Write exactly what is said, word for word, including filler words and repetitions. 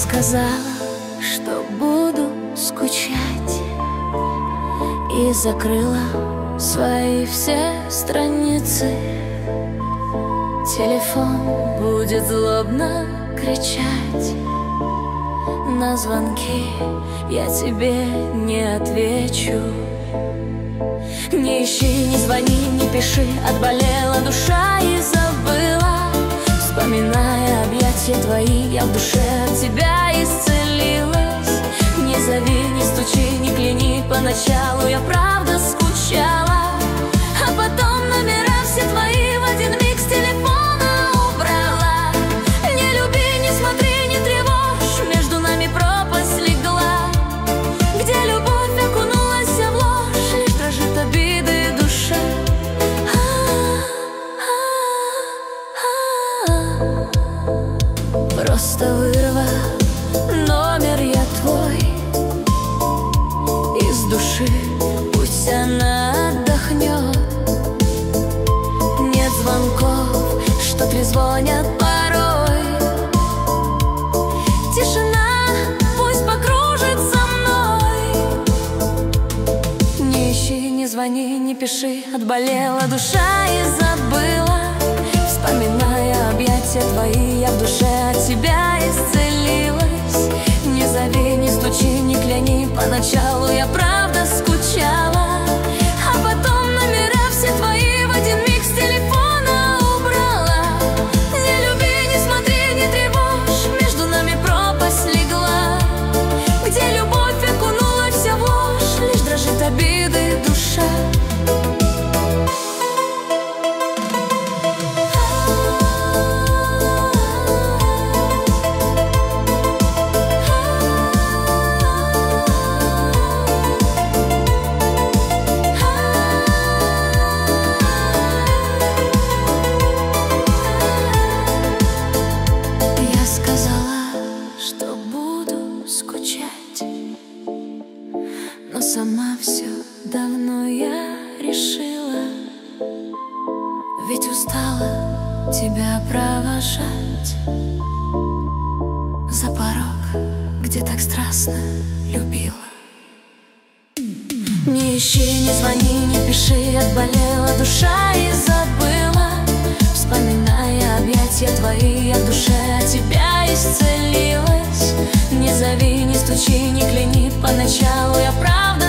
сказала, что буду скучать, и закрыла свои все страницы. Телефон будет злобно кричать, на звонки я тебе не отвечу. Не ищи, не звони, не пиши, отболела душа и забыла. Вспоминая объятия твои, я в душе от тебя исцелилась. Не зови, не стучи, не кляни, поначалу я правда скучала, а потом номера все твои в один миг с телефона убрала. Не люби, не смотри, не тревожь, между нами пропасть легла, где любовь окунулась в ложь, лишь дрожит обиды душа. Просто вырва номер я твой из души, пусть она отдохнет. Нет звонков, что трезвонят порой. Тишина пусть покружит со мной. Не ищи, не звони, не пиши, отболела душа и забыла. Вспоминая объятия твои, я в душе от тебя исцелилась. Не зови, не стучи, не кляни, поначалу я правда скучала, а потом номера все твои в один миг с телефона убрала. Не люби, не смотри, не тревожь, между нами пропасть легла, где любовь окунулась вся в ложь, лишь дрожит обиды душа. Но сама все давно я решила, ведь устала тебя провожать за порог, где так страстно любила. Не ищи, не звони, не пиши, отболела душа и забыла. Вспоминая объятия твои, я в душе от тебя исцелилась. Не зови, не стучи, не кляни, поначалу я правда